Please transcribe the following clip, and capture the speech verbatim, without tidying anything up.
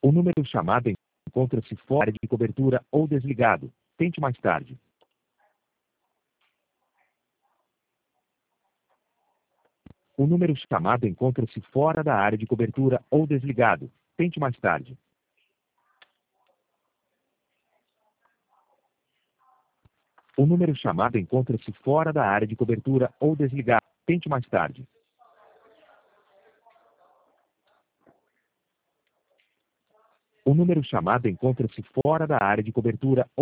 O número chamado encontra-se fora de cobertura ou desligado. Tente mais tarde. O número chamado encontra-se fora da área de cobertura ou desligado. Tente mais tarde. O número chamado encontra-se fora da área de cobertura ou desligado. Tente mais tarde. O número chamado encontra-se fora da área de cobertura ou